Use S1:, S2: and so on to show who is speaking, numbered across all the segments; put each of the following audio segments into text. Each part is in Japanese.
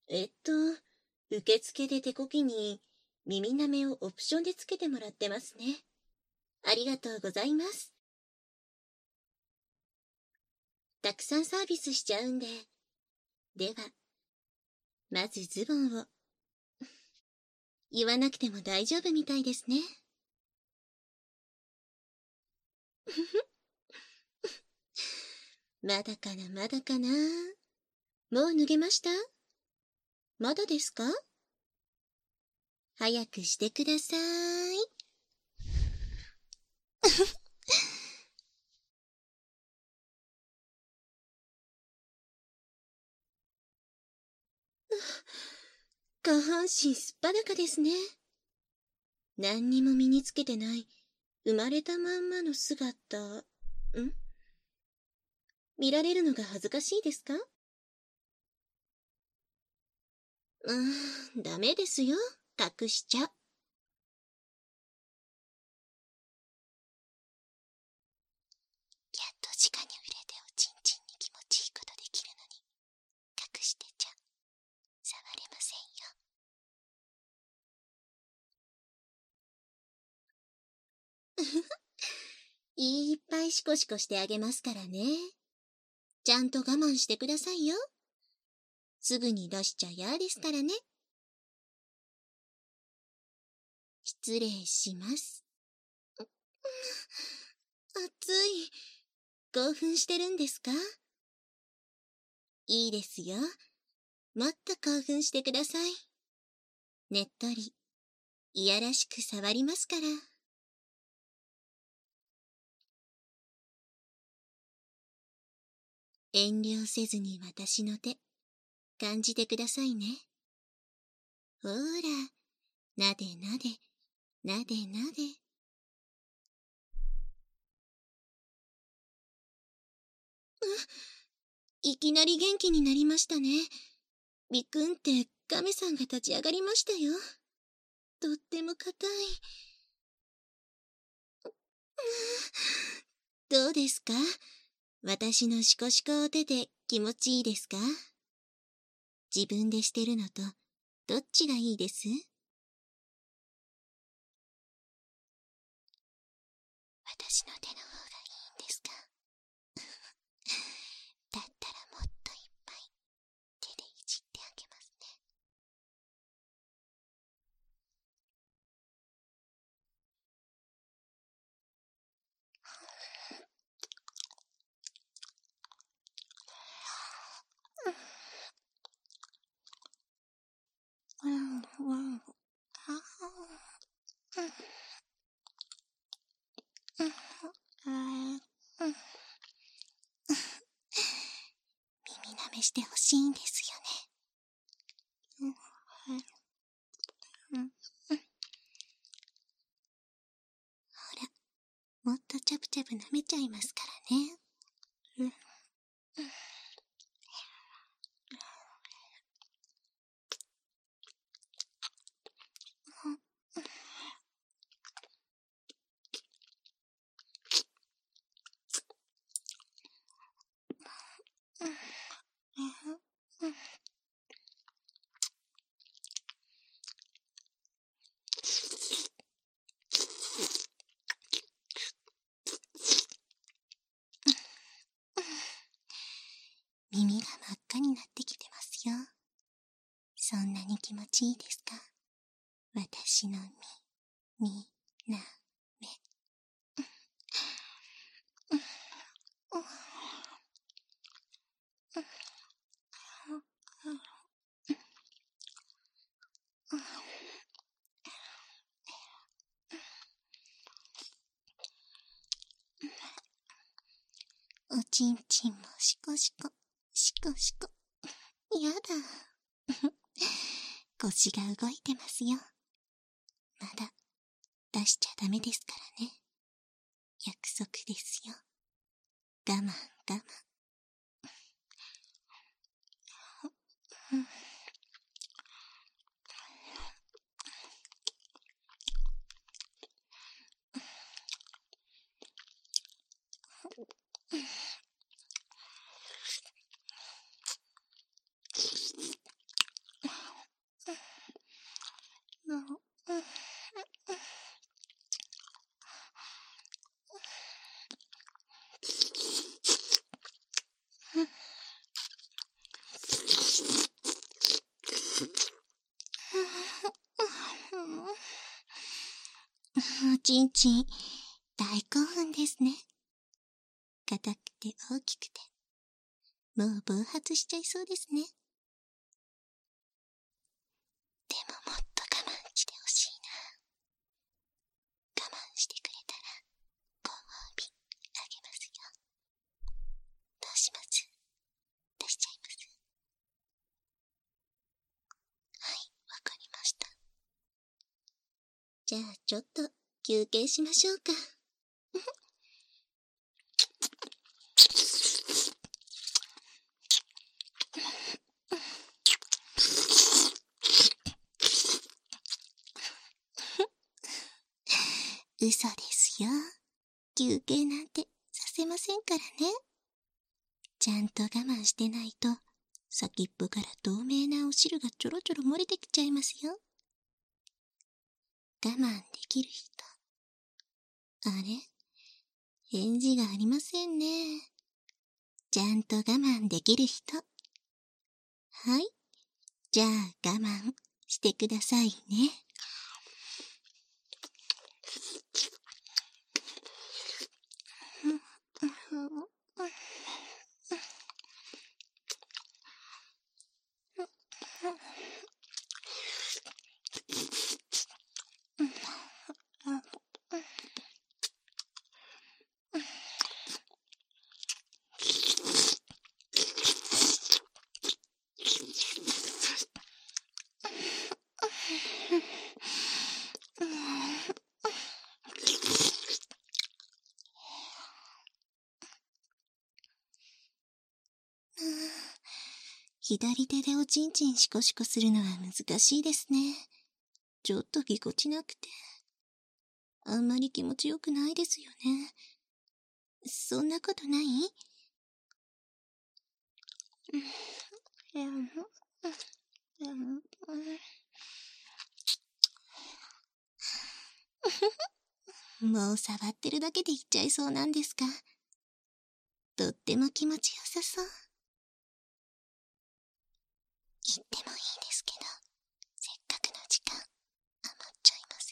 S1: えっと、受付で手こきに耳なめをオプションでつけてもらってますね。ありがとうございます。たくさんサービスしちゃうんで。では、まずズボンを。言わなくても大丈夫みたいですね。まだかな、まだかな。もう脱げました？まだですか？早くしてください。下半身すっぱだかですね。何にも身につけてない、生まれたまんまの姿、見られるのが恥ずかしいですか？ダメですよ。隠しちゃ。やっと直に触れておちんちんに気持ちいいことできるのに、隠してちゃ、触れませんよ。いっぱいシコシコしてあげますからね。ちゃんと我慢してくださいよ。すぐに出しちゃ嫌ですからね。失礼します。暑い。興奮してるんですか？いいですよ。もっと興奮してください。ねっとり、いやらしく触りますから。遠慮せずに私の手、感じてくださいね。ほーら、なでなで、なでなで。いきなり元気になりましたね。ビクンってガメさんが立ち上がりましたよ。とっても硬い。どうですか？私のシコシコお手で気持ちいいですか？自分でしてるのと、どっちがいいです？私の手の方がいいんですか？だったらもっといっぱい手でいじってあげますね。耳なめしてほしいんですよね。ほら、もっとチャプチャプ舐めちゃいますからね。耳が真っ赤になってきてますよ。そんなに気持ちいいですか？私のみなめ。おちんちんもシコシコ、シコシコ。やだ。腰が動いてますよ。まだ出しちゃダメですからね。約束ですよ。我慢我慢。 おちんちん、大興奮ですね。硬くて大きくて、もう暴発しちゃいそうですね。でももっと我慢してほしいな。我慢してくれたら、ご褒美あげますよ。どうします？出しちゃいます？はい、わかりました。じゃあちょっと休憩しましょうか。嘘ですよ。休憩なんてさせませんからね。ちゃんと我慢してないと、先っぽから透明なお汁がちょろちょろ漏れてきちゃいますよ。我慢できる人。あれ？返事がありませんね。ちゃんと我慢できる人。はい。じゃあ我慢してくださいね。左手でおちんちんシコシコするのは難しいですね。ちょっとぎこちなくて。あんまり気持ちよくないですよね。そんなことない？もう触ってるだけで言っちゃいそうなんですが、とっても気持ちよさそう。言ってもいいですけど、せっかくの時間余っちゃいます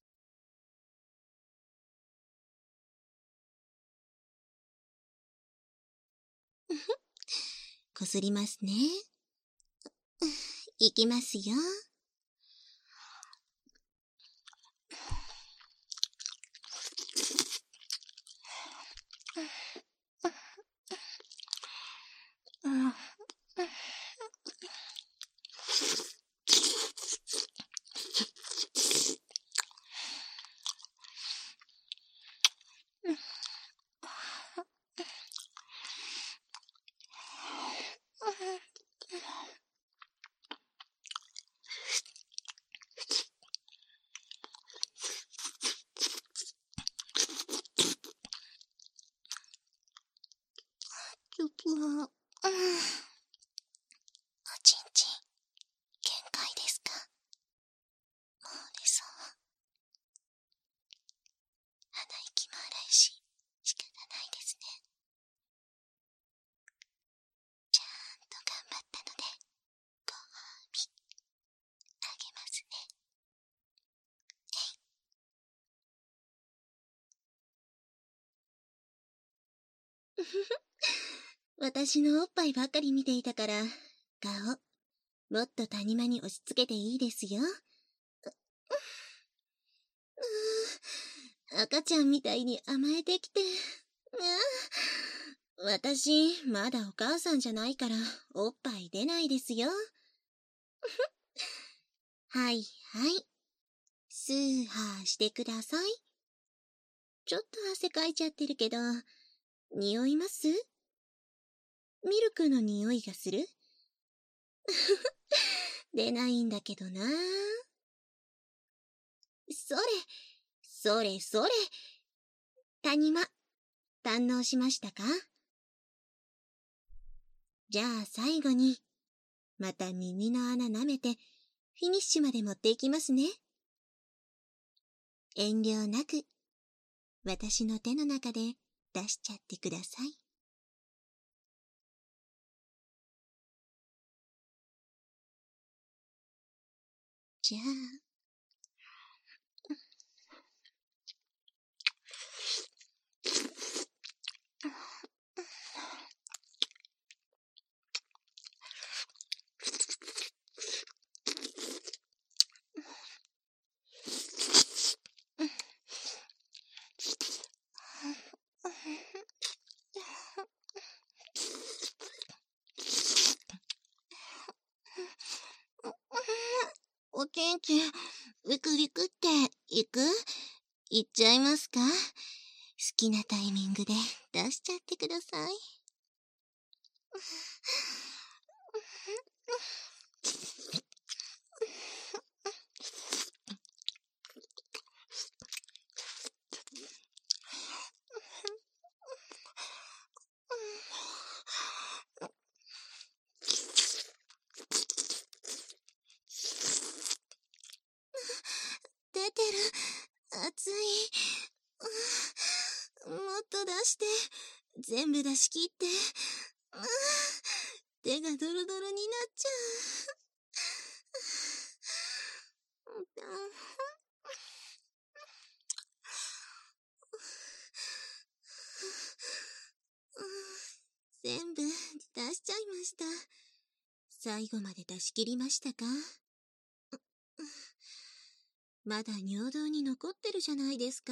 S1: よ。こすりますね。いきますよ。ちょっと、おちんちん、限界ですか？もう出そう。鼻息も荒いし、仕方ないですね。ちゃんと頑張ったので、ご褒美、あげますね。私のおっぱいばっかり見ていたから、顔、もっと谷間に押し付けていいですよ。赤ちゃんみたいに甘えてきて。私、まだお母さんじゃないから、おっぱい出ないですよ。はいはい。スーハーしてください。ちょっと汗かいちゃってるけど、匂います？ミルクの匂いがする？出ないんだけどな。それ、それそれ。谷間、堪能しましたか？じゃあ最後に、また耳の穴舐めて、フィニッシュまで持っていきますね。遠慮なく、私の手の中で出しちゃってください。じゃあ、 おちんちん、ビクビクって行っちゃいますか？好きなタイミングで出しちゃってください。出てる。熱い。もっと出して。全部出し切って。手がドロドロになっちゃう。全部出しちゃいました。最後まで出し切りましたか？まだ尿道に残ってるじゃないですか。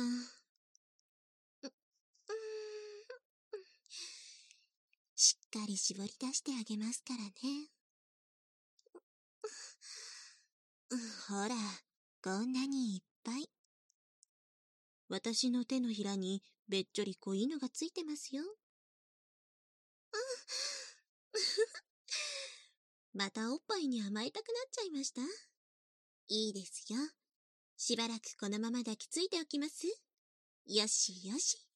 S1: しっかり絞り出してあげますからね。ほら、こんなにいっぱい。私の手のひらにべっちょり子犬がついてますよ。またおっぱいに甘えたくなっちゃいました？いいですよ。しばらくこのまま抱きついておきます。よしよし。